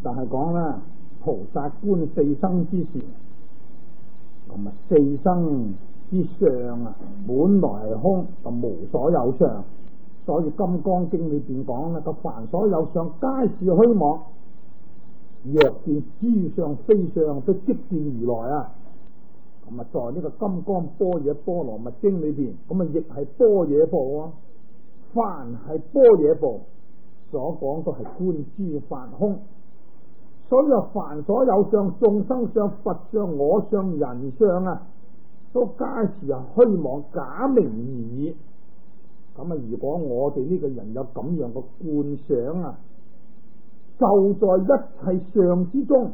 但係講啦，菩薩觀四生之時，咁啊四生之相啊，本來係空，就無所有相。所以《金剛經》裏邊講啦，個凡所有相，皆是虛妄。若見諸相非相，都即見如來啊！咁啊，在呢個《金剛般若波羅蜜經》裏邊，咁啊亦係般若部啊。凡係般若部所講都係觀諸法空。所以話凡所有相，眾生相、佛相、我相、人相啊，都皆是係虛妄假名而已。咁啊，如果我哋呢個人有咁樣嘅觀想啊，就在一切相之中，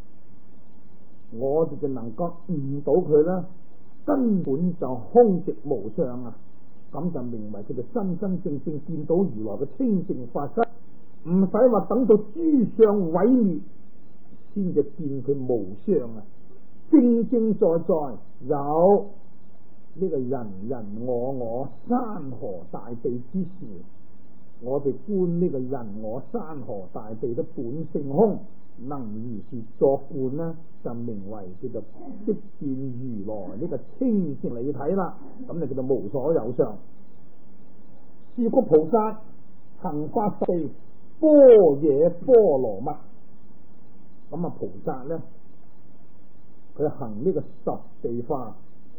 我哋就能夠悟到佢啦，根本就空寂無相啊！咁就名為佢哋真真正正見到如來嘅清淨法身，唔使話等到諸相毀滅先至見佢無相啊！正正在在有呢個人人我山河大地之時，我哋觀呢個人我山河大地的本性空，能如是作觀呢，就名為叫做即見如來呢個清淨理體啦。咁就叫做無所有相。是故菩薩行法十地般若波羅蜜，咁啊菩薩呢，佢行呢個十地法。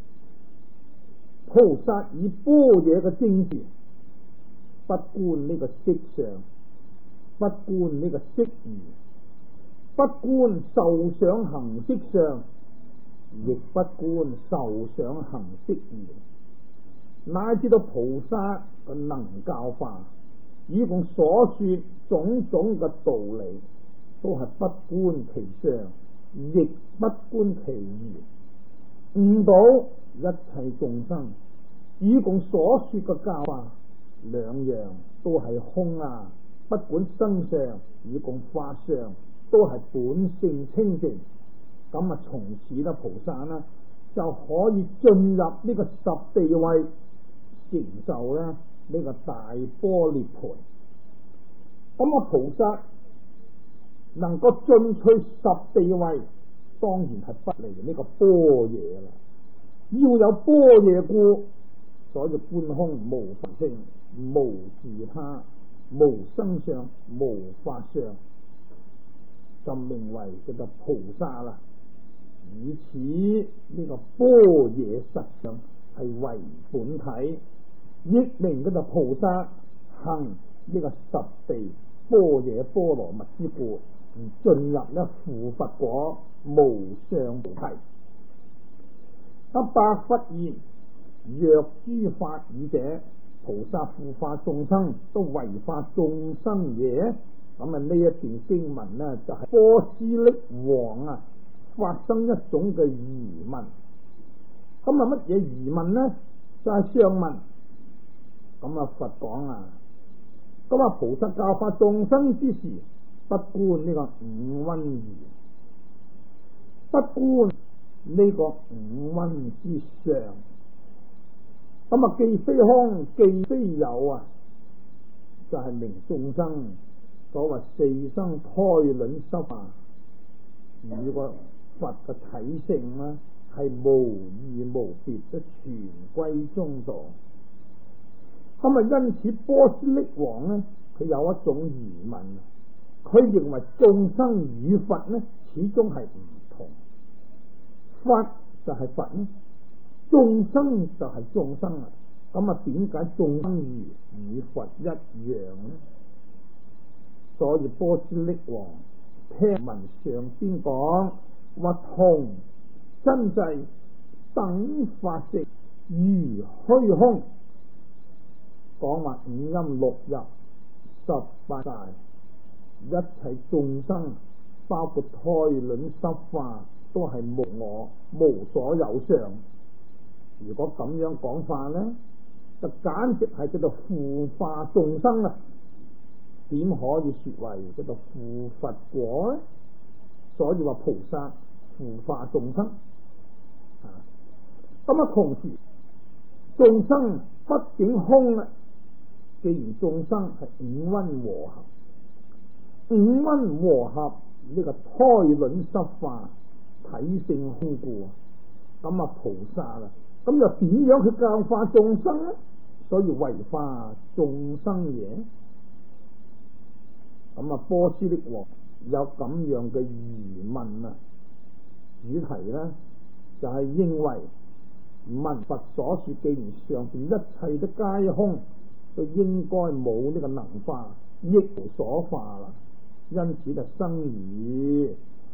菩薩以般若嘅精神，不觀呢個色相，不觀呢個色餘，不觀受想行識相，亦不觀受想行識餘，乃至到菩薩嘅能教化，以共所說種種嘅道理，都係不觀其相，亦不觀其餘，悟到一切眾生以共所說嘅教化，兩樣都係空啊！不管生相以共法相，都係本性清淨。咁啊，從此咧，菩薩呢就可以進入呢個十地位，成就咧呢個大般涅槃。咁啊，菩薩能夠進取十地位，當然係不離呢個般若啦。要有般若故，所以觀空無法性、無自他、無生相、無法相，就名為叫做菩薩啦。以此呢個般若實相係為本體，亦名叫做菩薩行呢個十地般若波羅蜜之故，而進入呢附佛果無上菩提。百佛言：若諸法語者，菩薩護化眾生，都為化眾生也。咁啊，呢一段經文呢，就係波斯匿王啊發生一種嘅疑問。咁啊，乜嘢疑問呢？就係上問。咁啊，佛講啊，咁啊，菩薩教化眾生之時，不觀呢個五蘊義，不觀呢個五蘊之相。咁啊，既非空，既非有啊，就係名眾生所謂四生胎卵濕啊，與個佛嘅體性呢，係無異無別，都全歸中道。咁啊，因此波斯匿王呢，佢有一種疑問，佢認為眾生與佛呢，始終係唔同，佛就係佛呢，眾生就係眾生啊。咁啊，點解眾生與佛一樣呢？所以波斯匿王聽聞上邊講話同真際等法性如虛空，講話五陰六入18界，一切眾生包括胎卵濕化都係無我，無所有相。如果咁樣講法呢，就簡直係叫做腐化眾生啊！點可以說為叫做腐佛果呢？所以話菩薩腐化眾生咁啊，同時眾生畢竟空啊。既然眾生係五蘊和合，五蘊和合呢個胎卵濕化，體性空故，咁啊菩薩啦，咁又點樣去教化眾生呢？所以為化眾生也。咁啊波斯匿王有咁樣嘅疑問啊，主題呢就係認為聞佛所說，既然上邊一切都皆空，都應該冇呢個能化，亦無所化啦，因此就生疑。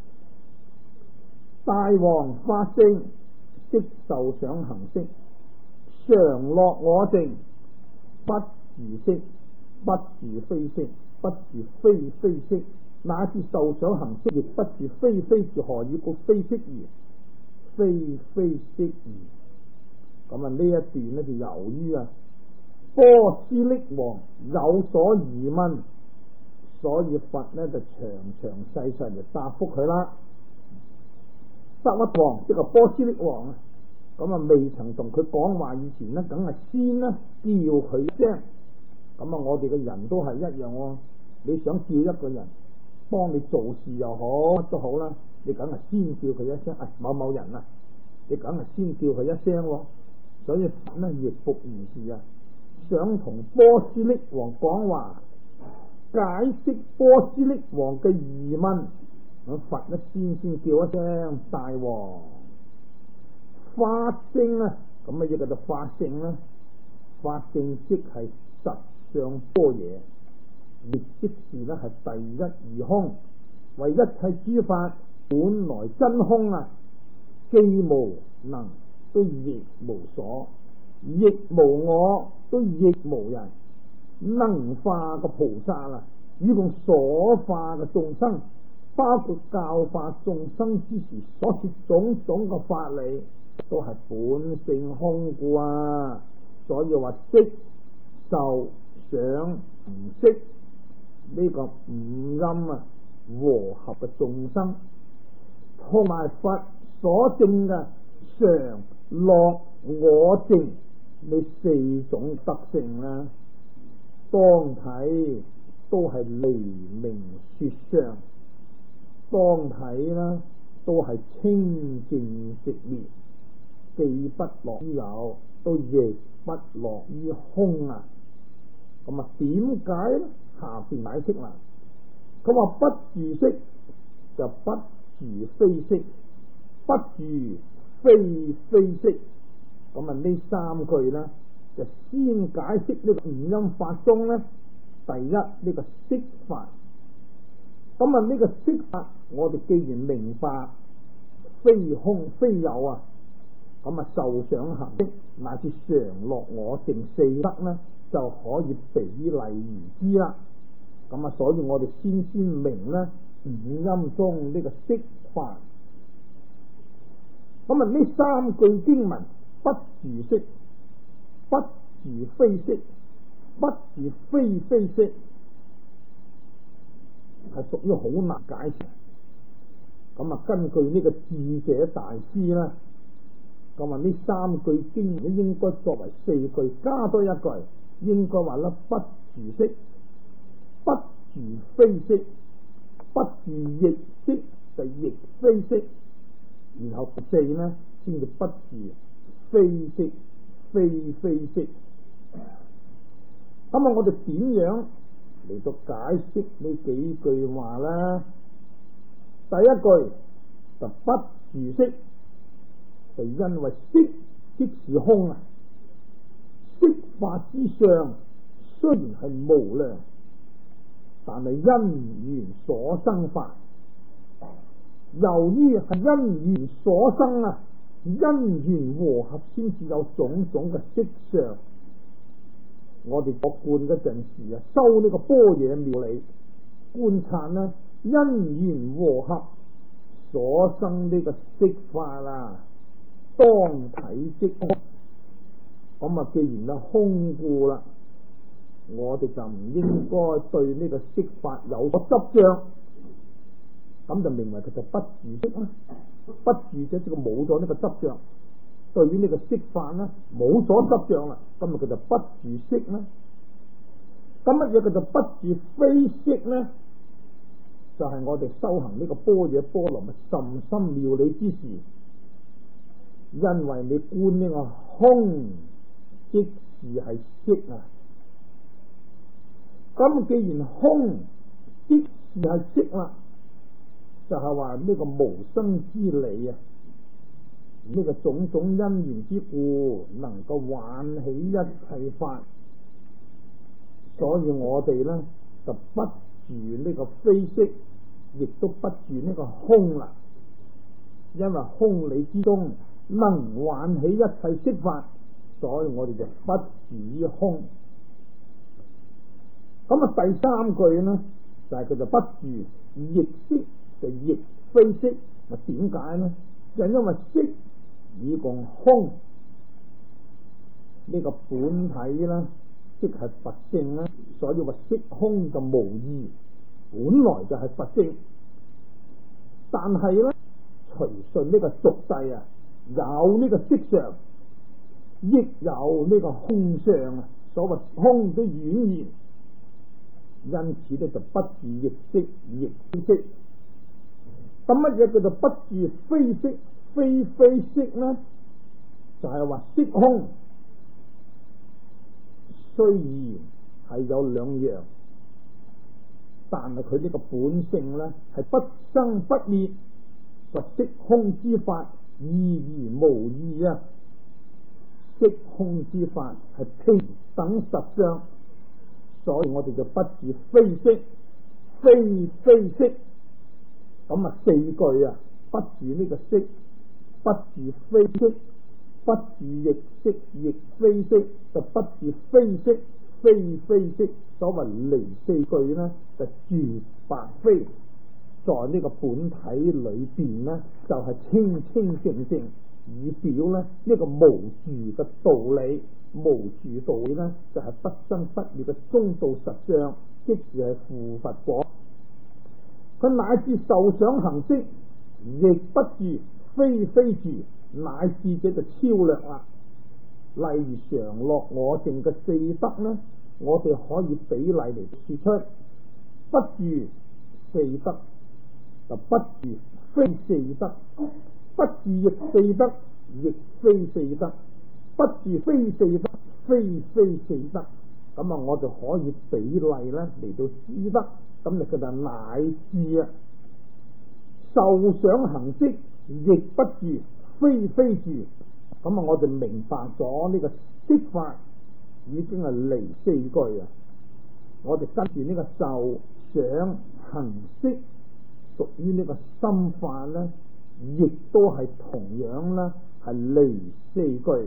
大王法性，色受想行識，常樂我淨，不住色，不住非色，不住非非色，乃至受想行識亦不住非非住。何以故非色疑？非非色疑。咁啊呢一段呢，就由於波斯匿王有所疑問，所以佛呢就詳細嚟答覆佢啦。薩瓦王即係波斯匿王啊，咁啊未曾同佢講話以前呢，梗係先呢叫佢一聲。咁啊我哋嘅人都係一樣喎，你想叫一個人幫你做事又好乜都好啦，你梗係先叫佢一聲，某某人啊，你梗係先叫佢一聲喎。所以佛呢亦復如是啊，想同波斯匿王講話，解釋波斯匿王嘅疑問。咁佛呢先叫一聲大王法性啊，咁啊亦叫做法性啦。法性即係實相般若，亦即是呢係第一義空，為一切諸法本來真空啊，既無能都亦無所，亦無我都亦無人，能化嘅菩薩啊，與共所化嘅眾生，包括教化眾生之時所說種種嘅法理，都係本性空故啊。所以話色受想行識呢個五陰啊和合嘅眾生，同埋佛所證嘅常樂我淨呢四種德性啦，當體都係離名說相，當體啦都係清淨寂滅，既不落於有，都亦不落於空啊。咁啊點解咧？下邊解釋啦。佢話不住色就不住非色，不住非非色。咁啊呢三句呢，就先解釋呢個五陰法中呢，第一呢個色法。咁啊呢個色法，我哋既然明白非空非有啊，咁啊受想行識乃至常樂我淨四德呢，就可以比例而知啦。咁啊所以我哋先明呢五陰中呢個色法。咁啊呢三句經文，不住色，不住非色，不住非非色，係屬於好難解釋。咁啊根據呢個智者大師啦，咁啊呢三句經文應該作為四句，加多一句，應該話啦，不住色，不住非色，不住亦色，就亦非色，然後第四呢先至不住非色非非色。咁啊我哋點樣嚟到解釋呢幾句話呢？第一句就不住色，就因為色即是空啊，色法之上雖然係無量，但係因緣所生法。由於係因緣所生啊，因緣和合先至有種種嘅色相。我哋學觀嗰陣時啊，修呢個般若妙理，觀察啦，因緣和合所生呢個色法啦，當體即空。咁啊，既然係空故啦，我哋就唔應該對呢個色法有所執着，咁就明為佢就不住色啦。不住者即係冇咗呢個執着，對於呢個色法呢冇所執着啦，咁啊佢就不住色啦。咁乜嘢佢就不住非色呢？ 就係我哋修行呢個般若波羅蜜甚深妙理之時，因為你觀呢個空，即是係色啊。咁既然空即是係色啦，就係話呢個無生之理啊，呢個種種因緣之故，能夠挽起一切法，所以我哋呢，就不住呢個非色，亦都不住呢個空啦。因為空理之中能挽起一切色法，所以我哋就不住於空。咁啊，第三句呢，就係佢就不住亦色，就亦非色。咪點解呢？就因為色以共空呢個本體啦，即係佛性啦，所以話色空就無異，本來就係佛性。但係咧，隨順呢個俗世啊，有呢個色相，亦有呢個空相啊。所謂空都遠現，因此咧就不住亦色亦非色。咁乜嘢叫做不住非色非色呢？就係話色空雖然係有兩樣，但係佢呢個本性呢係不生不滅，實色空之法異而無異啊！色空之法係平等實相，所以我哋就不住非色非色。咁啊，四句啊，不住呢個色，不住非色，不住亦色亦非色，就不住非色非色。所謂離四句呢，就住白非，在呢個本體裏邊呢，就係清清淨淨，以表呢個無住嘅道理。無住道理呢，就係不生不滅嘅中道實相，即係附佛果。佢乃至受想行識，亦不住非住，乃至這就超略啦。例如常樂我淨嘅四德呢，我哋可以比例嚟說出，不住四德就不住非四德，不住亦四德亦非四德，不住非四德非四德。咁啊，我就可以比例咧嚟到知得。咁你佢就乃至啊，受想行識亦不住非住。咁啊，我哋明白咗呢個色法已經係離四句啊。我哋跟住呢個受想行識屬於呢個心法咧，亦都係同樣啦，係離四句。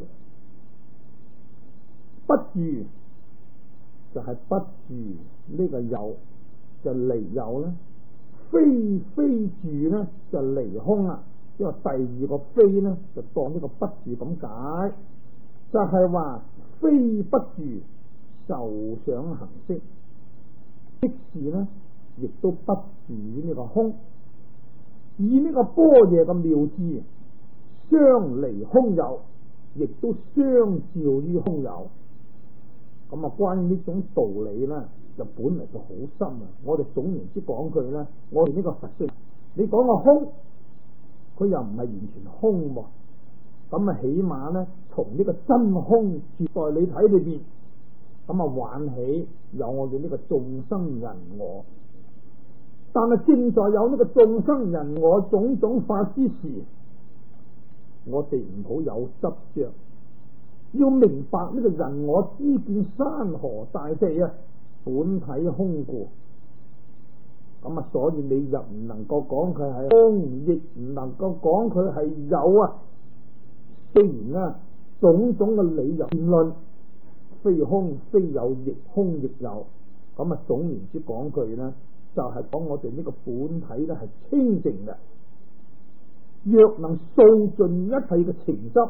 不住就係不住呢個有，就離有啦。非住呢就離空啦。因為第二個非呢就當呢個不住咁解，就係話非不住受想行識，即是呢亦都不住呢個空。以呢個般若嘅妙智，相離空有，亦都相照於空有。咁啊，關於呢種道理呢，就本嚟就好深啊！我哋總言之講句呢，我哋呢個佛性，你講個空，佢又唔係完全空喎。咁啊，起碼呢，從呢個真空絕代理體裏邊，咁啊挽起有我哋呢個眾生人我。但係正在有呢個眾生人我種種法之時，我哋唔好有執着。要明白呢個人我知見山河大地啊，本體空故。咁啊，所以你又唔能夠講佢係空，亦唔能夠講佢係有啊。雖然啊，種種嘅理由辯論，非空非有，亦空亦有。咁啊，總言之講句呢，就係講我哋呢個本體呢係清淨嘅。若能掃盡一切嘅情執，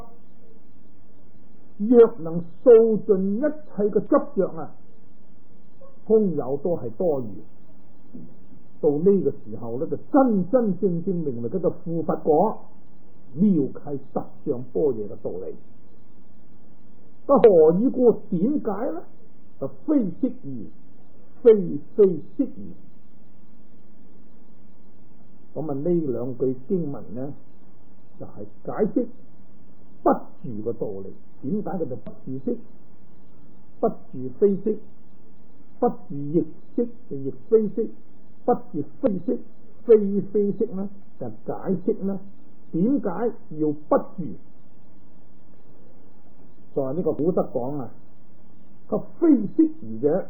若能掃盡一切嘅執着啊，空有都係多餘。到呢個時候咧，就真真正正明白嗰個附佛果妙契實相般若嘅道理。咁何以故？點解呢？就非色而非色而。 咁啊，呢兩句經文呢，就係解釋不住嘅道理。點解佢就不住色？不住非色，不住亦色就亦非色，不住非色非非色呢？就解釋呢，點解要不住？就係呢個古德講啊，個非色而者，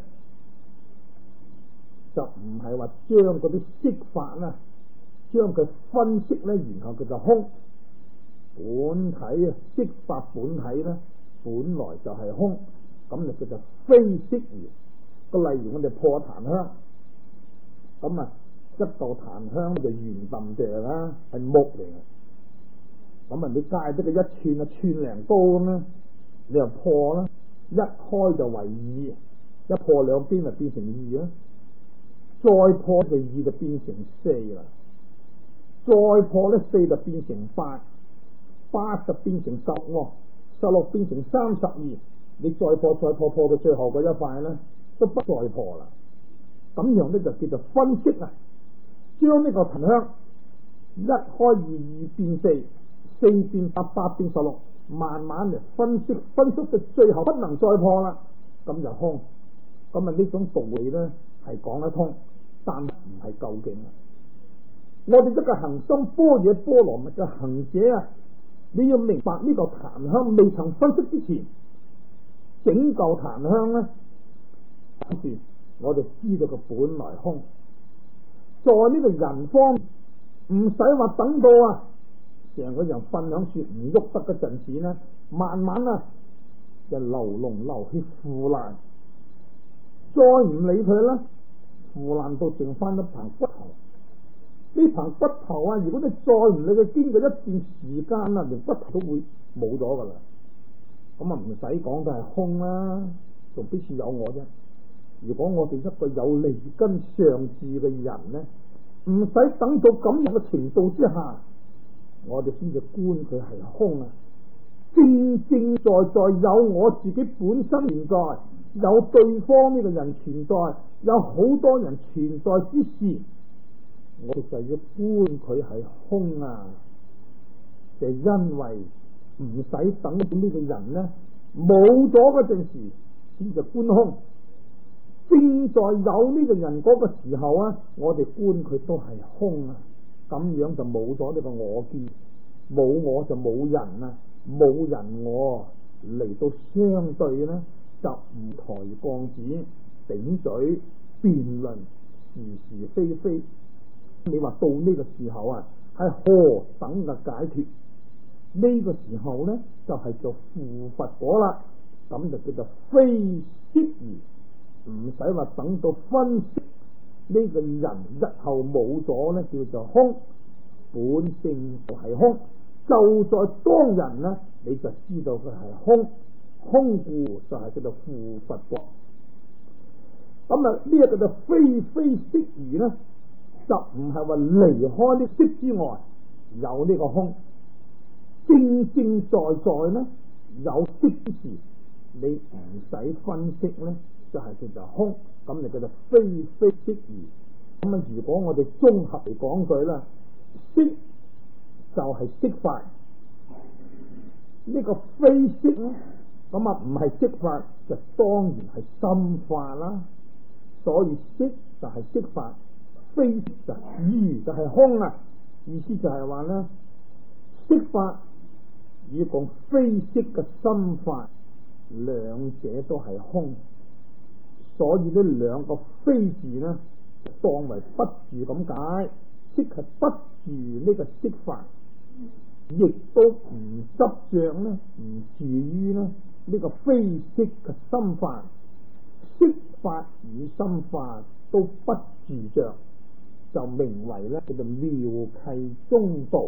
就唔係話將嗰啲色法啦，將佢分析咧，然後佢就空。本體啊，色法本體咧，本來就係空，咁就叫做非色而。個例如我哋破檀香，咁啊一道檀香就圓揼石啦，係木嚟嘅。咁啊你戒得佢一寸啊寸零高咁啦，你又破啦，一開就為二，一破兩邊就變成二啦，再破就二就變成四啦，再破咧四就變成八，八就變成16， 16變成32，你再破再破，破到最後嗰一塊咧都不再破啦。咁樣咧就叫做分析啊，將呢個檀香一開二變四，四變8， 8變16，慢慢嚟分析，分析到最後不能再破啦，咁就空。咁啊呢種道理咧係講得通，但唔係究竟。我哋一個行深般若波羅蜜嘅行者啊，你要明白呢個檀香未曾分析之前，整嚿檀香咧，跟住我哋知道佢本來空。在呢個人方唔使話等到啊，成個人瞓響樹唔喐得嗰陣時咧，慢慢啊就流膿流血腐爛，再唔理佢啦，腐爛到剩翻一棚骨頭。呢棚骨頭啊，如果你再唔理佢，經過一段時間啊，連骨頭都會冇咗噶啦。咁啊唔使講都係空啦，仲必須有我啫。如果我哋一個有利根上智嘅人呢，唔使等到咁樣嘅程度之下，我哋先至觀佢係空啊。正正在在有我自己本身存在，有對方呢個人存在，有好多人存在之時，我哋就要觀佢係空啊。就因為唔使等到呢個人呢冇咗嗰陣時先至觀空，正在有呢個人嗰個時候啊，我哋觀佢都係空啊。咁樣就冇咗呢個我見，冇我就冇人啊，冇人我嚟到相對呢，就唔抬槓子頂嘴辯論是是非非。你話到呢個時候啊，係何等嘅解脫？呢個時候呢，就係做附佛果啦，咁就叫做非色而，唔使話等到分析呢個人日後冇咗呢，叫做空，本性就係空，就在當人呢，你就知道佢係空，空故就係叫做附佛果。咁啊呢一個就非非色而呢，就唔係話離開呢色之外有呢個空。正正在在呢，有色之時，你唔使分析呢，就係叫做空，咁你叫做非非色而。咁啊，如果我哋綜合嚟講句啦，色就係色法，呢個非色呢，咁啊唔係色法，就當然係心法啦。所以色就係色法，非色就就係空啊。意思就係話呢，色法與共非色嘅心法，兩者都係空，所以呢兩個非字呢，當為不住咁解。色係不住呢個色法，亦都唔執着呢，唔住於呢個非色嘅心法。色法與心法都不住着，就名為呢叫做妙契中道。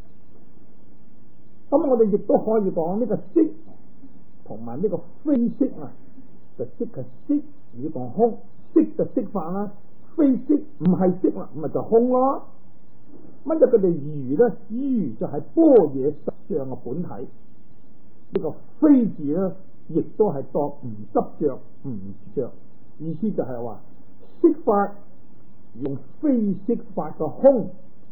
咁我哋亦都可以講呢個色同埋呢個非色啊，就色係色與共空，色就色法啦，非色唔係色啦，咪就空咯。乜嘢佢哋如呢？如就係般若實相嘅本體。呢個非字呢，亦都係當唔執着唔着，意思就係話色法用非色法嘅空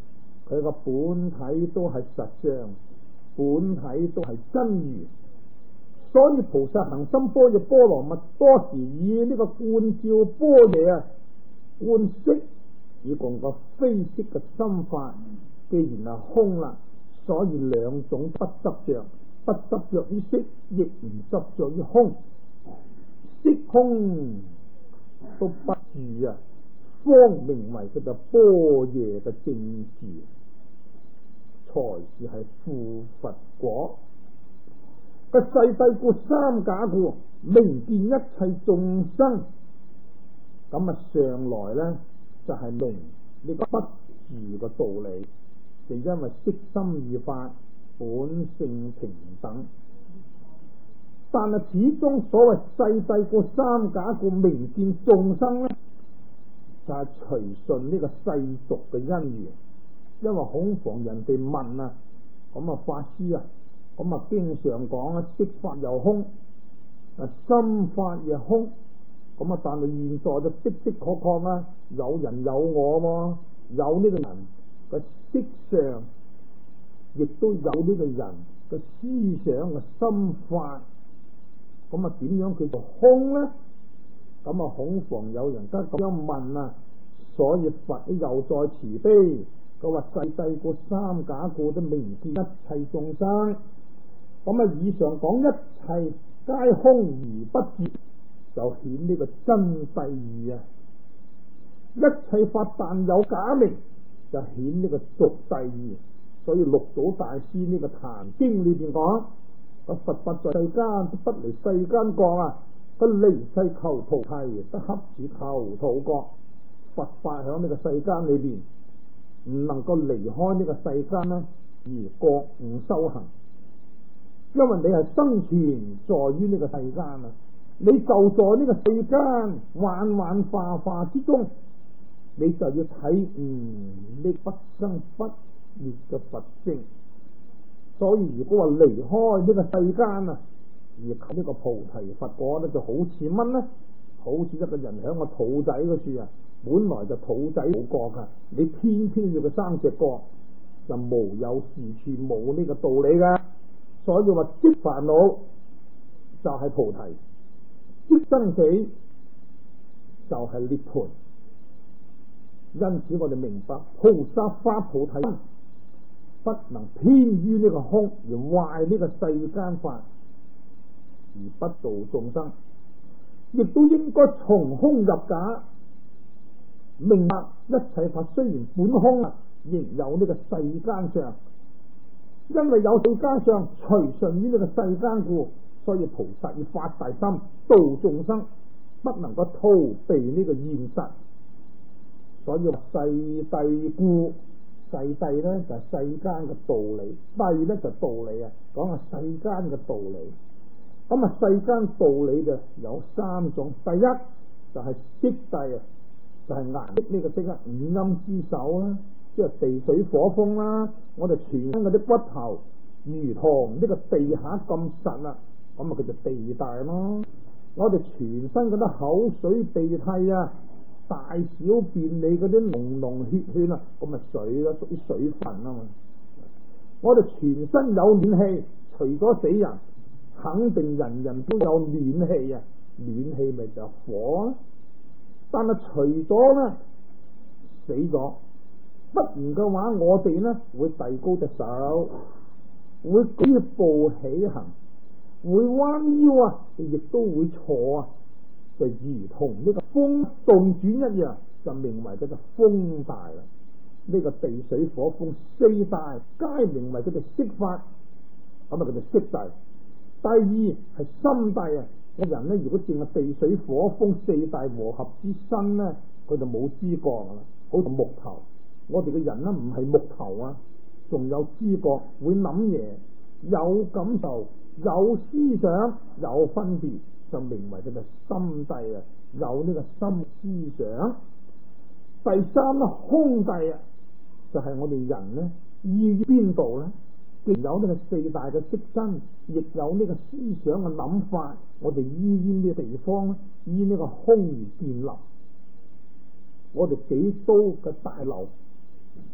佢個本體都係實相，本體都係真如。所以菩薩行深般若波羅蜜多時以呢個觀照般若觀色，以共個非色嘅心法，既然係空啦，所以兩種不執着，不執着於色，亦唔執着於空，色空都不住啊，方名為佢就般若嘅正智，才是係富佛果。個世諦故三假故，明見一切眾生，咁啊上來呢，就係明呢個不住嘅道理，就因為色心二法本性平等，但係始終所謂世諦故三假故，明見眾生呢，就係隨順呢個世俗嘅因緣，因為恐防人哋問啊，咁啊法師啊，咁啊經常講啊，色法又空，啊心法又空，咁啊但係現在就的的確確啊，有人有我喎，有呢個人嘅色相，亦都有呢個人嘅思想嘅心法，咁啊點樣叫做空呢？咁啊恐防有人得咁樣問啊，所以佛又再慈悲，佢話世諦故三假故，都明見一切眾生。咁啊以上講一切皆空而不絕，就顯呢個真諦義啊。一切法但有假名，就顯呢個俗諦義。所以六祖大師呢個壇經裏邊講，個佛法在世間不離世間覺啊，不離世求菩提，不恰似求土覺。佛法響呢個世間裏邊，唔能夠離開呢個世間呢，而覺悟修行。因為你係生存在於呢個世間啊，你就在呢個世間幻幻化化之中，你就要睇呢不生不滅嘅佛性。所以如果話離開呢個世間啊，而求呢個菩提佛果咧，就好似乜呢？好似一個人響個肚仔嗰處啊，本來就肚仔冇角噶，你偏偏要佢生隻角，就無有是處，冇呢個道理噶。所以話即煩惱就係菩提，即生死就係涅槃。因此我哋明白菩薩發菩提心，不能偏於呢個空而壞呢個世間法，而不度眾生，亦都應該從空入假，明白一切法雖然本空啊，亦有呢個世間相。因為有世間相隨順於呢個世間故，所以菩薩要發大心度眾生，不能夠逃避呢個現實。所以世諦故，世諦呢就係世間嘅道理，諦呢就道理啊，講下世間嘅道理。咁啊世間道理嘅有三種，第一就係色諦啊，就係顏色呢個色啊，五陰之首啦，即係地水火風啦。我哋全身嗰啲骨頭如同呢個地下咁實啦，咁啊佢就地大咯。我哋全身嗰啲口水鼻涕啊，大小便你嗰啲濃濃血圈啊，咁啊水咯，屬於水分啊嘛。我哋全身有暖氣，除咗死人，肯定人人都有暖氣啊，暖氣咪就火啊。但係除咗咧死咗，不然嘅話，我哋呢會遞高隻手，會舉步起行，會彎腰啊，亦都會坐啊，就如同呢個風動轉一樣，就名為叫做風大啦。呢個地水火風四大皆名為叫做色法，咁啊叫做色大。第二係心大啊，個人呢如果淨係地水火風四大和合之身呢，佢就冇知覺啦，好似木頭。我哋嘅人呢唔係木頭啊，仲有知覺，會諗嘢，有感受，有思想，有分別，就名為佢嘅心地啊，有呢個心思想。第三呢，空地啊，就係我哋人呢依於邊度呢？既有呢個四大嘅色身，亦有呢個思想嘅諗法，我哋依於呢個地方呢，依呢個空而建立。我哋幾多嘅大樓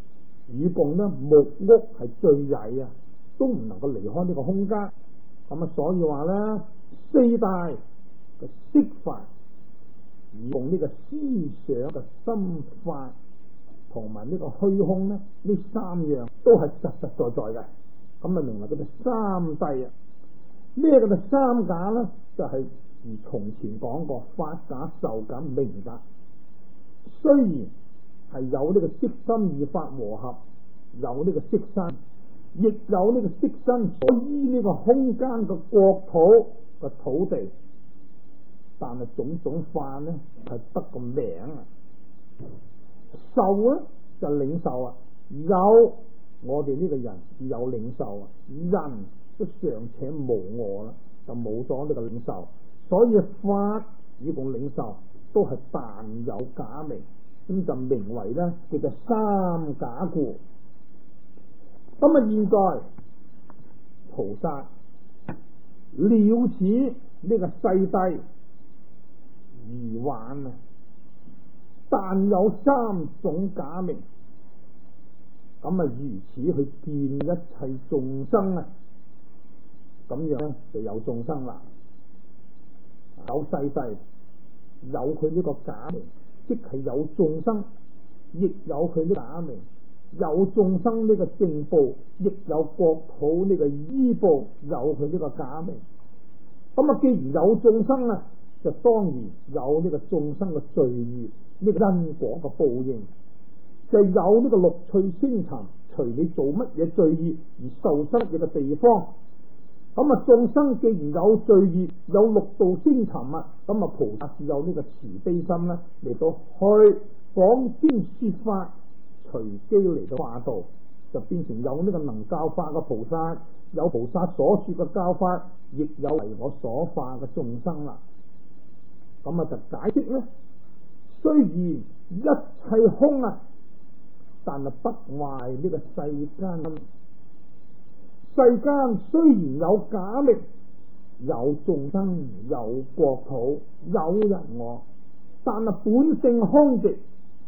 以共呢木屋係最曳啊，都唔能夠離開呢個空間。咁啊，所以話咧，四大嘅色法，以共呢個思想嘅心法同埋呢個虛空咧，呢三樣都係實實在在嘅。咁啊，名為嗰啲三諦啊。咩叫做三假咧？就係如從前講過，法假、受假、名假。雖然係有呢個色心二法和合，有呢個色身，亦有呢個色身所依呢個空間嘅國土嘅土地，但係種種法呢係得個名啊。受咧就領受啊，有我哋呢個人有領受啊，人都尚且無我啦，就冇咗呢個領受，所以法以共領受都係但有假名，咁就名為咧叫做三假故。咁啊，現在菩薩了此呢個世諦而玩啊，但有三種假名，咁啊如此去見一切眾生啊，咁樣咧就有眾生啦。有世諦，有佢呢個假名，即係有眾生，亦有佢呢個假名。有眾生呢個正報，亦有國土呢個依報，有佢呢個假名。咁啊，既然有眾生啊，就當然有呢個眾生嘅罪業，呢個因果嘅報應，就有呢個六趣星塵，隨你做乜嘢罪業而受生嘅地方。咁啊，眾生既然有罪業，有六道星塵啊，咁啊，菩薩是有呢個慈悲心啦，嚟到去講經說法，隨機嚟到化道，就變成有呢個能教化嘅菩薩，有菩薩所說嘅教法，亦有為我所化嘅眾生啦。咁啊，就解釋咧，雖然一切空啊，但係不壞呢個世間。世間雖然有假名，有眾生，有國土，有人我，但係本性空寂。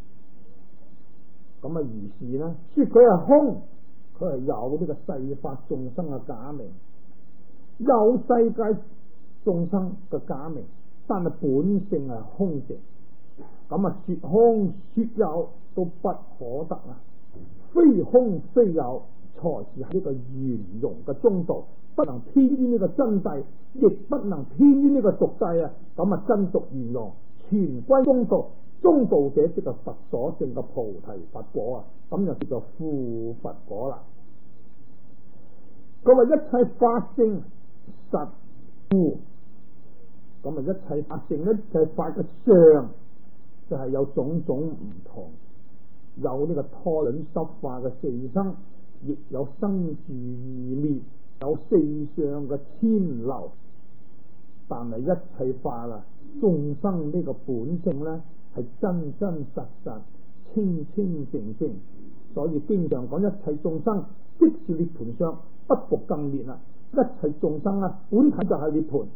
咁啊，如是呢，說佢係空，佢係有呢個世法眾生嘅假名，有世界眾生嘅假名，但係本性係空寂。咁啊，說空說有都不可得啊！非空非有，才是喺呢個圓融嘅中道，不能偏於呢個真諦，亦不能偏於呢個俗諦啊！咁啊，真俗圓融，全歸中道。中道者即係佛所證嘅菩提佛果啊！咁就叫做富佛果啦。佢話一切法性實富，咁啊，一切法性咧就係法嘅相，就係有種種唔同，有呢個胎卵濕化嘅四生，亦有生住異滅，有四相嘅遷流。但係一切法啊，眾生呢個本性咧係真真實實、清清淨淨，所以經常講一切眾生即是涅槃相，不復更滅啦。一切眾生啊，本體就係涅槃，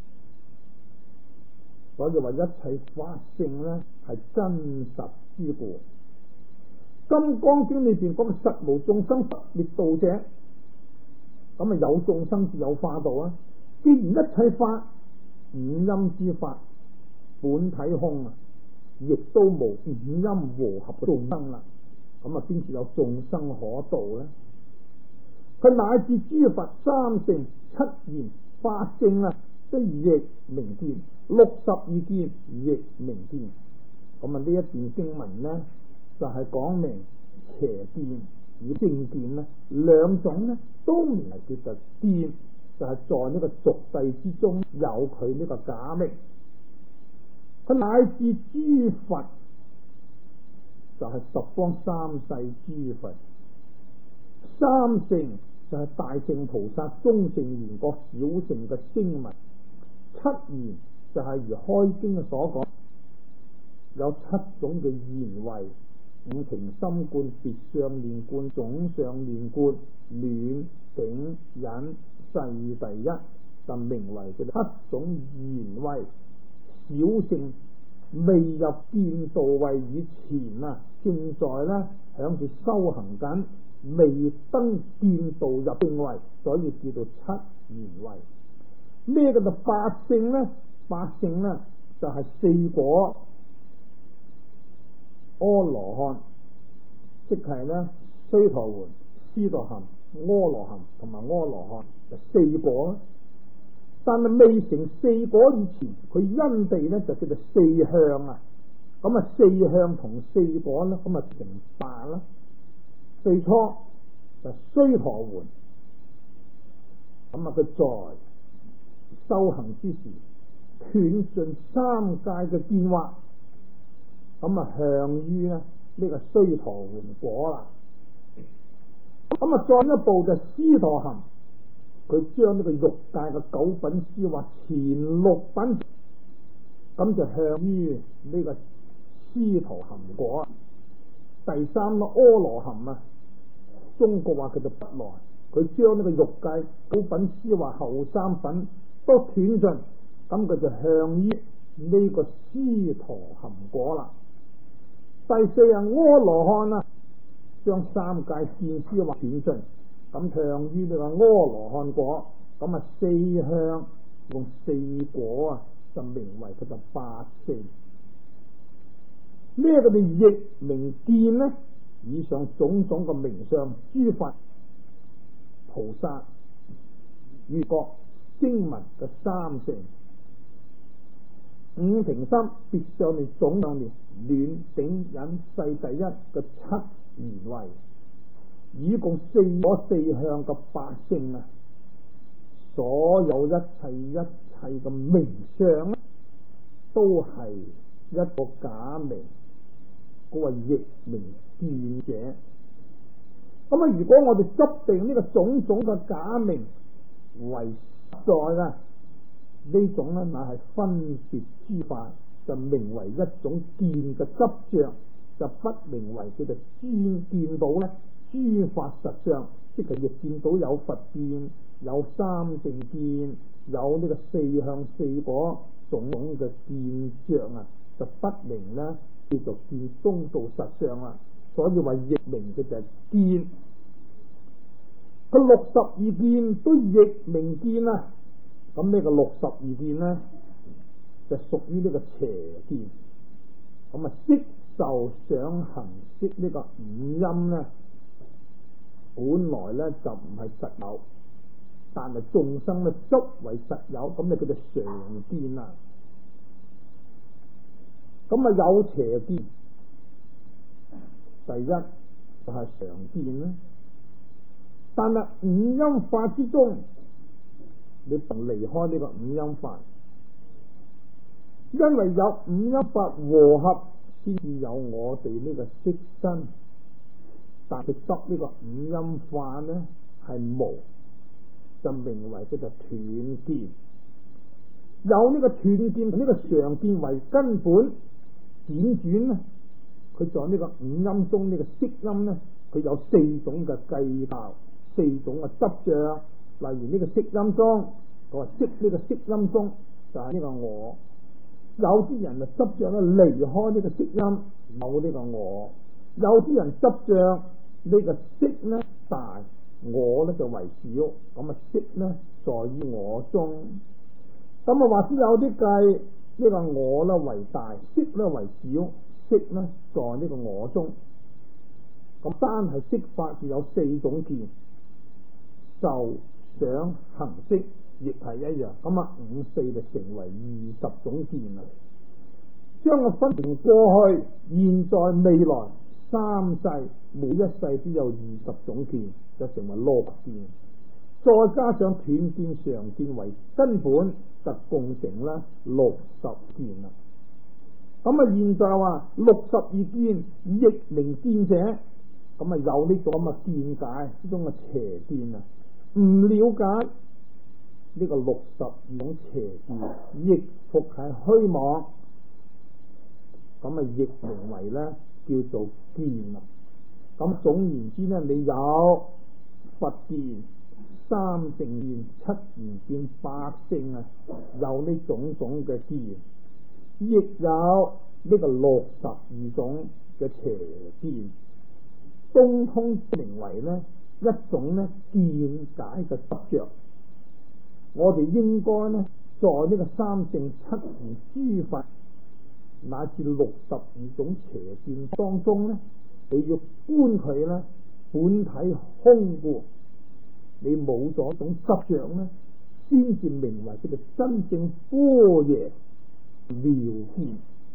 所以話一切法性咧係真實之故。金剛經裏邊講實無眾生不滅道者，咁啊有眾生至有化道啊。既然一切法五陰之法本體空啊，亦都無五陰和合嘅眾生啦，咁啊邊處有眾生可度呢？佢乃至諸佛三乘七賢法性啊，都亦明見62見亦明見。咁啊呢一段經文呢，就係講明邪見與正見呢兩種呢都唔係叫做見，就係在呢個俗諦之中有佢呢個假名。佢乃至諸佛就係十方三世諸佛，三乘就係大乘菩薩、中乘緣覺、小乘嘅聲聞，七賢就係如開經所講，有七種嘅賢慧，五停心觀、別相念觀、總相念觀、暖頂忍世第一，就名為佢七種賢慧。小乘未入見道位以前啊， 正在咧響住修行緊，未登見道入聖位，所以叫做七賢位。咩叫做八聖咧？八聖咧就係四果阿羅漢，即係咧須陀洹、斯陀含、阿羅含同埋阿羅漢，就四果。但係未成四果以前，佢因地咧就叫做四向啊。咁啊，四向同四果咧，咁啊成八啦。最初就須陀洹，咁啊佢在修行之時斷盡三界嘅見惑，咁啊向於呢個須陀洹果啦。咁啊再一步就斯陀含，佢將呢個欲界嘅九品思惑前六品，咁就向於呢個斯陀含果。第三個阿羅含啊，中國話佢就不來，佢將呢個欲界九品思惑後三品都斷盡，咁佢就向於呢個斯陀含果啦。第四係阿羅漢啊，將三界見思惑斷盡，咁向於呢個阿羅漢果，咁啊四向用四果啊，就名為佢就八聖。咩叫做譯明見呢？以上種種嘅名相，諸佛菩薩、越國、聲聞嘅三乘，五停心別上面總上面暖頂忍世第一嘅七賢位，以共四果四向嘅八聖啊！所有一切嘅名相都係一個假名，嗰個譯明見者。咁啊，如果我哋執定呢個種種嘅假名為實在啊，呢種咧乃係分別諸法，就名為一種見嘅執着，就不名為叫做專見到咧諸法實相，即係亦見到有佛見、有三乘見、有呢個四向四果種種嘅見着啊，就不名咧叫做見中道實相啦。所以話譯名嘅就係見，佢62見都譯名見啊。咁呢個62見呢，就屬於呢個邪見。咁啊，色受想行識呢個五陰呢，本來呢就唔係實有，但係眾生呢執為實有，咁你叫做常見啦。咁啊有邪見，第一就係常見啦。但係五陰法之中，你唔離開呢個五陰法，因為有五陰法和合，先至有我哋呢個色身。但係執呢個五陰法呢係無，就名為叫做斷見。有呢個斷見同呢個常見為根本，輾轉呢，佢在呢個五陰中呢個色陰呢，佢有四種嘅計較，四種嘅執着。例如呢個色陰中，佢話色呢個色陰中就係呢個我。有啲人就執着咧離開呢個色陰，冇呢個我；有啲人執着呢個色呢大，我呢就為小。咁啊色呢在於我中，咁啊或者有啲計呢個我呢為大，色呢為小，色呢在呢個我中。咁單係色法就有四種見，受想行識亦係一樣。咁啊五四就成為20種見啦。將佢分成過去、現在、未來三世，每一世都有20種見，就成為60見。再加上斷見、常見為根本，就共成啦60見啦。咁啊現在話62見譯明見者，咁啊有呢種咁嘅見解，呢種嘅邪見啊，唔了解呢個62種邪見，亦復係虛妄，咁啊譯名為咧叫做見啦。咁總言之咧，你有佛見、三乘見、七賢見、八聖啊，有呢種種嘅見，亦有呢個62種嘅邪見，通通名為呢一種呢見解嘅執着。我哋應該呢，在呢個三乘七賢諸法乃至62種邪見當中呢，你要觀佢呢本體空故，你冇咗種執着呢，先至名為佢哋真正般若妙見。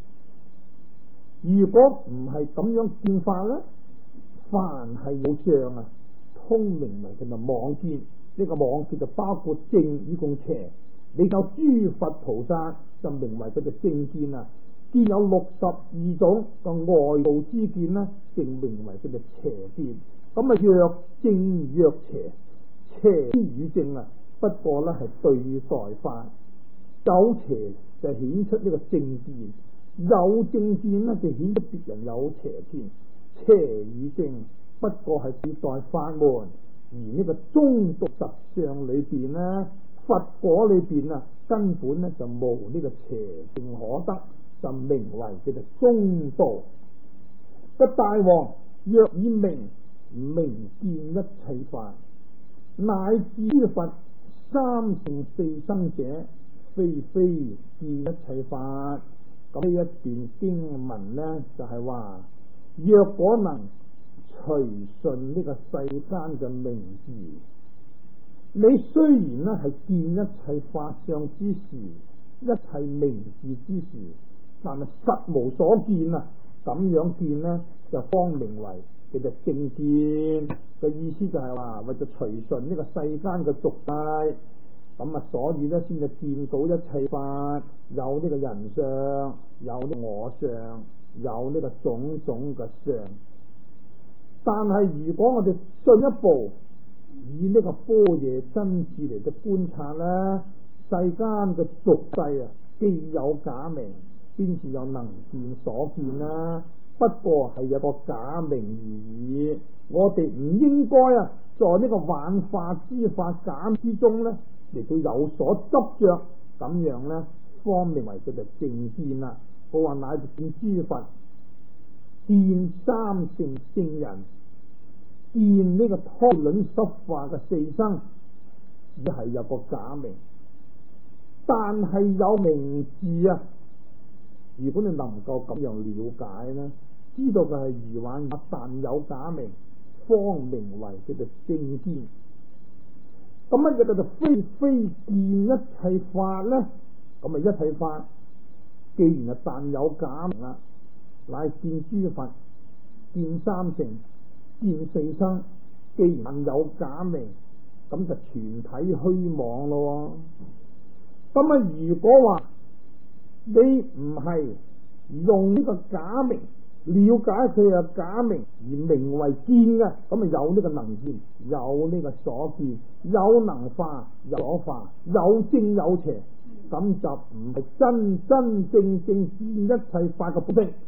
如果唔係咁樣見法呢，凡係有相啊，通名為佢嘅妄見。呢個妄見就包括正與共邪。你有諸佛菩薩就名為佢嘅正見啊，見有62種個外道之見呢，正名為佢嘅邪見。咁啊，若正若邪，邪與正啊，不過呢係對待法。有邪就顯出呢個正見，有正見呢就顯出別人有邪見。邪與正不過係對待法門。而呢個中道實相裏邊呢，佛果裏邊啊，根本呢就無呢個邪正可得，就名為叫做中道。個大王若以明見一切法，乃至諸佛三乘四生者，非見一切法。咁呢一段經文呢，就係話，若果能隨順呢個世間嘅名字，你雖然呢係見一切法相之時，一切名字之時，但係實無所見啊！咁樣見呢，就方名為叫做正見嘅意思，就係話為咗隨順呢個世間嘅俗態，咁啊，所以呢，先至見到一切法有呢個人相，有呢個我相，有呢個種種嘅相。但係如果我哋進一步以呢個般若真智嚟到觀察呢，世間嘅俗世啊，既有假名，邊是有能見所見啦？不過係有個假名而已。我哋唔應該啊，在呢個幻化之法假之中呢，嚟到有所執着，咁樣呢，方名為叫做正見啦。我話乃至見諸佛，見三乘聖人，見呢個胎卵濕化嘅四生，只係有個假名，但係有名字啊！如果你能夠咁樣了解呢，知道佢係如幻，但有假名，方名為叫做正見。咁乜嘢叫做非見一切法呢？咁啊，一切法既然係但有假名啦，乃見諸佛，見三乘，見四生，既然有假名，咁就全體虛妄咯。咁啊，如果話你唔係用呢個假名了解佢嘅假名而名為見嘅，咁啊有呢個能見，有呢個所見，有能化，有所化，有正有邪，咁就唔係真正見一切法嘅本性，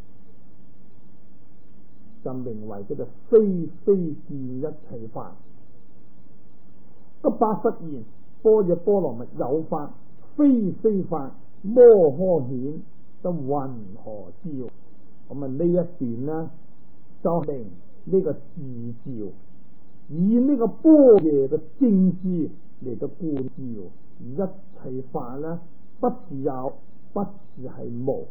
就名為叫做非見一切法。個八佛言：般若波羅蜜有法，非法，摩訶顯，得云何招？咁啊，呢一段呢，就明呢個自照，以呢個般若嘅正智嚟到觀照一切法呢，不是有，不是係無。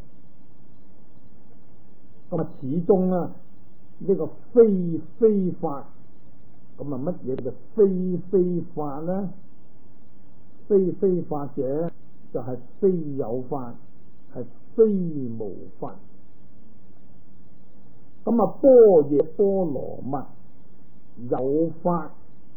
咁啊，始終啊，呢個非法，咁啊乜嘢叫非法呢？非法者就係非有法，係非無法。咁啊，般若波羅蜜有法，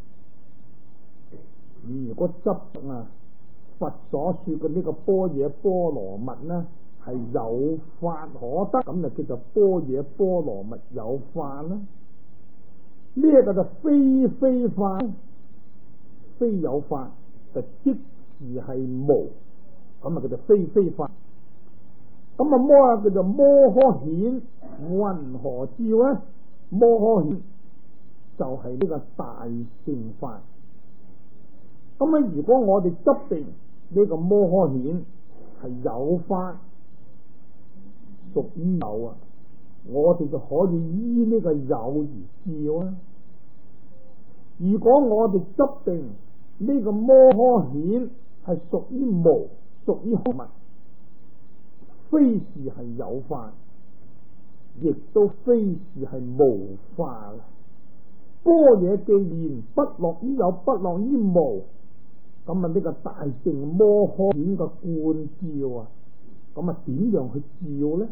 如果執啊佛所說嘅呢個般若波羅蜜呢，係有法可得，咁就叫做般若波羅蜜有法啦。呢一個就非法，非有法就即是係無，咁啊叫做非法。咁啊叫做摩訶顯，云何招咧？摩訶顯就係呢個大乘法。咁啊，如果我哋執定呢個摩訶顯係有法，屬於有啊， 我哋就可以依呢個有而照啊。如果我哋執定呢個摩訶顯係屬於無，屬於空物，非是係有法，亦都非是係無法。般若既然不落於有，不落於無，咁啊呢個大乘摩訶顯嘅觀照啊，咁啊點樣去照呢？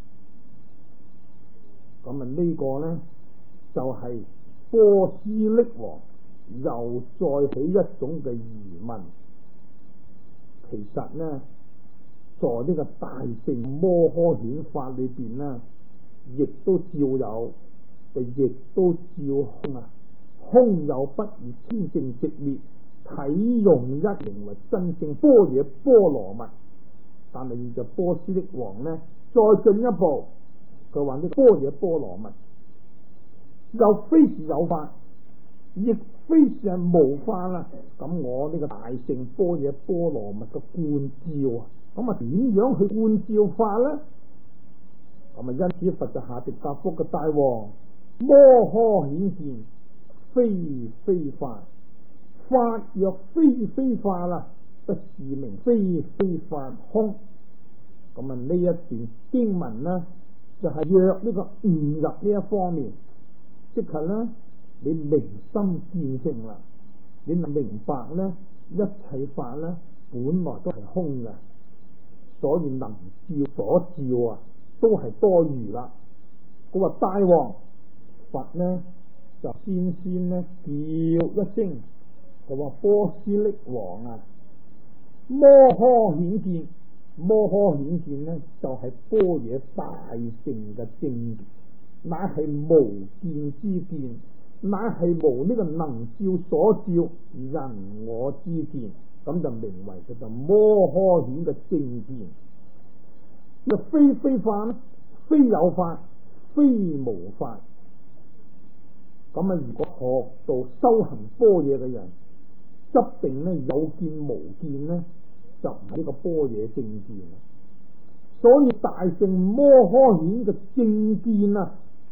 咁啊呢個呢，就係波斯匿王又再起一種嘅疑問。其實呢，在呢個大乘摩訶顯法裏邊呢，亦都照有，亦都照空啊。空有不二清淨寂滅，體用一形為真正般若波羅蜜。但係現在波斯匿王呢，再進一步，佢話呢般若波羅蜜又非是有法，亦非是係無法啦。咁我呢個大乘般若波羅蜜嘅觀照啊，咁啊點樣去觀照法呢？咁啊因此佛就下詔答覆嘅大王，摩訶顯見非法，法若非法啦，不是名非法空。咁啊呢一段經文呢，就係若呢個悟入呢一方面，即係呢你明心見性啦，你明白呢一切法呢本來都係空嘅，所以能照所照啊都係多餘啦。佢話大王，佛呢就先呢叫一聲，佢話波斯匿王啊，摩訶顯見，摩訶顯見呢就係般若大乘嘅正，乃係無見之見，乃係無呢個能照所照人我之見，咁就名為叫做摩訶顯嘅正見。呢非法，非有法，非無法。咁啊，如果學到修行般若嘅人，執定呢有見無見呢，就唔係呢個般若正見。所以大乘摩訶顯嘅正見啊，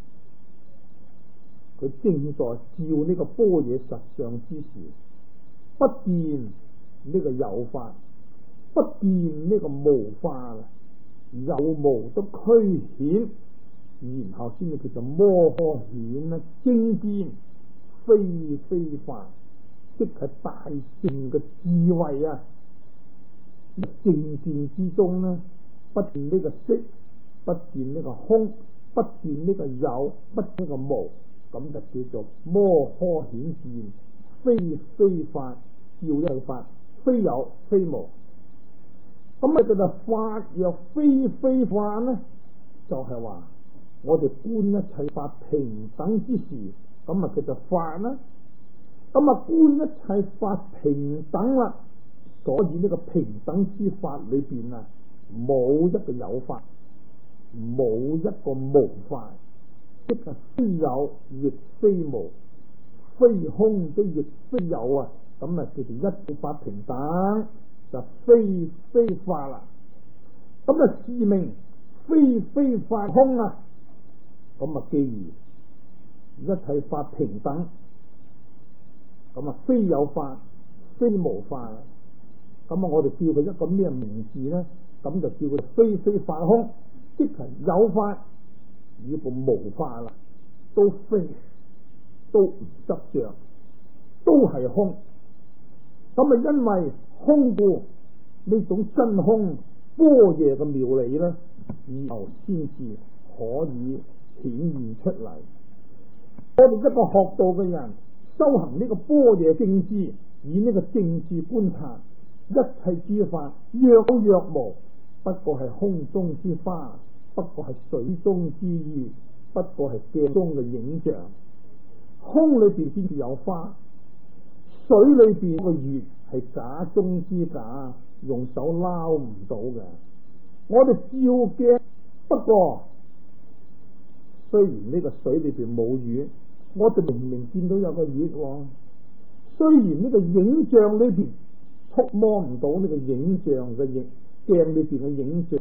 佢正在照呢個般若實相之時，不見呢個有法，不見呢個無法，有無都俱顯，然後先至叫做摩訶顯啊。正見非法，即係大乘嘅智慧啊。正見之中呢，不見呢個色，不見呢個空，不見呢個有，不見呢個無，咁就叫做摩訶顯見，非法，照一法，非有非無。咁啊，叫做法若非法呢，就係話我哋觀一切法平等之時，咁啊叫做法啦。咁啊觀一切法平等啦，所以呢個平等之法裏邊啊，冇一個有法，冇一個無法，即係非有亦非無，非空都亦非有啊。咁啊叫做一切法平等，就非法啦。咁啊是名非法空啊。咁啊既然一切法平等，咁啊非有法非無法，咁啊我哋叫佢一個咩名字呢？咁就叫佢非法空，即係有法與個無法啦，都非，都唔執着，都係空。咁啊因為空故，呢種真空般若嘅妙理呢，以後先至可以顯現出嚟。我哋一個學道嘅人修行呢個般若正知，以呢個正知觀察一切諸法若有若無，不過係空中之花，不過係水中之月，不過係鏡中嘅影像。空裏邊先至有花，水裏邊個月係假中之假，用手撈唔到嘅。我哋照鏡，不過雖然呢個水裏邊冇月，我哋明明見到有個月，雖然呢個影像裏邊觸摸唔到呢個影像嘅鏡裏邊嘅影像，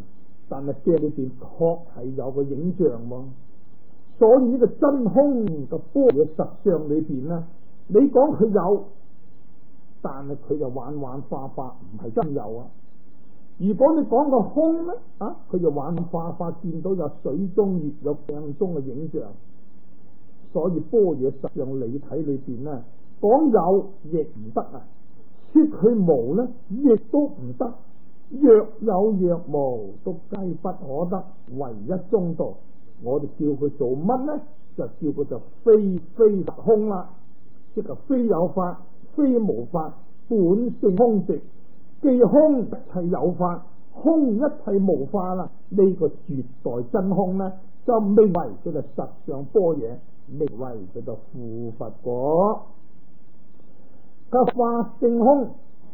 但係鏡裏邊確係有個影像喎。所以呢個真空嘅般若實相裏邊呢，你講佢有，但係佢就幻幻化化，唔係真有啊。如果你講個空呢，佢就幻化化，見到有水中月，有鏡中嘅影像。所以般若實相理體裏邊呢，講有亦唔得啊，說佢無呢亦都唔得。若有若無都皆不可得，唯一中道。我哋叫佢做乜呢？就叫佢就非實空啦，即係非有法非無法，本性空寂。既空一切有法，空一切無法啦。呢個絕代真空呢，就名為佢就實相般若，名為佢就附佛果。佢法性空，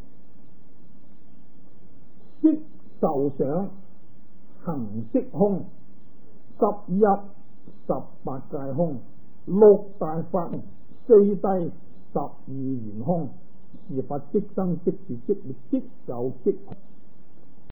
色受想行識空，十入18界空，六大法四諦12緣空。是法即生即是即滅即有即空，